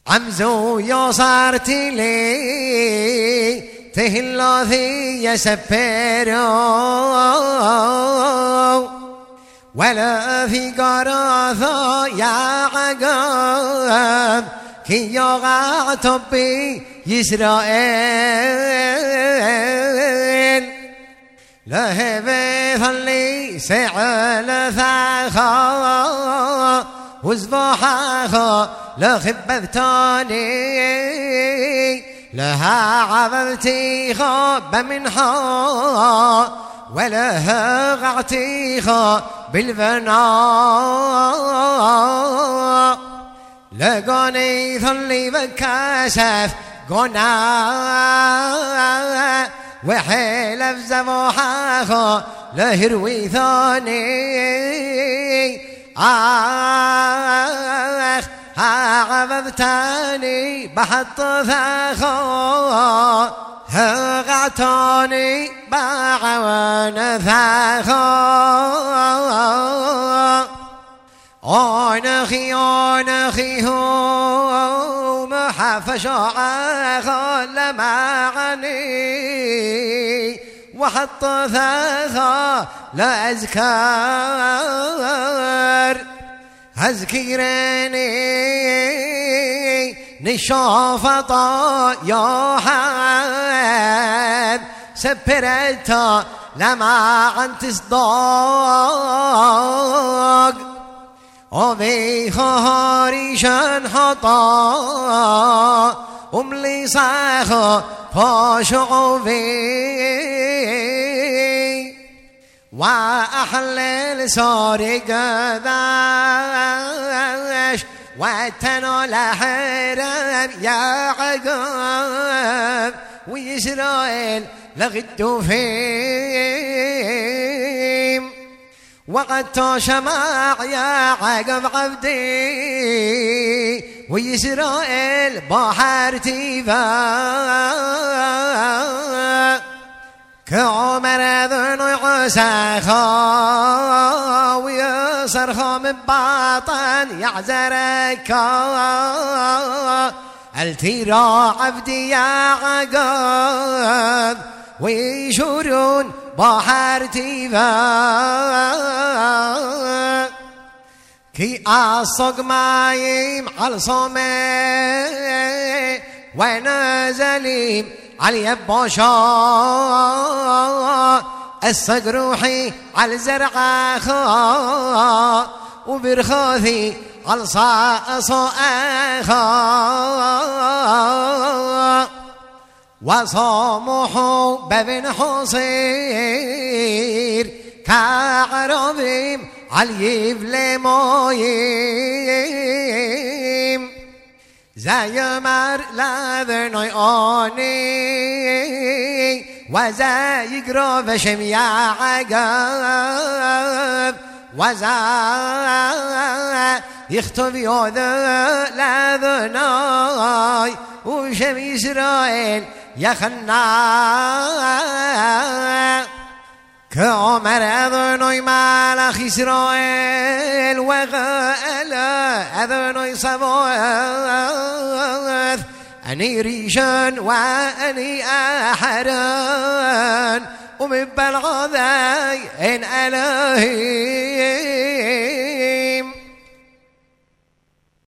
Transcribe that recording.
عمزو يصارتي لي تهلوثي يسبرو ولا في قراثة يا عقاب كي يغا طبي يسرائيل لهبث اللي سعل ثاخا وزبوحاخا لخبثتاني لها عببتيخا بمنحا ولها غعتيخا بالفناء لقاني ثلي بكاسف قنا وحيل بزبوحاخا لهروي ثاني عببتاني بحط ثاخا هغعتاني بعوان ثاخا آنخي هو محفش عاخا لمعني وحط ثاخا لا أذكر أذكرني نشافطا يا حب سبرتا لما عن تصدق وفي خاري شنحطا أملي صاخا فاشعوفي وأحلل سارق ذاش واتنال حرم يا عقاب وإسرائيل لغدو فيم وقد تشمع يا عقب عبدي وإسرائيل بحر تيفا كعمر ذن عساخا ويصرخا من باطن يعزركا التيرا عبدي يا عقاب ويشورون بحر تيفا كي أصق مايم على صومي ونزليم علي باشا أسق روحي على زرعاخا وبرخاثي على صاصاخا وصامحوا ببن حصير كعربيم علي بلمايم زي مر لذنوي آني وزي يقرب شم يا عقاب وزي يخطب يوذا لذنوي وشم إسرائيل يا خنا كعمر أذنوي مالخ إسرائيل وغالا أذنوي صبوث أني ريشان وأني أحران ومن بلغذي إن ألهي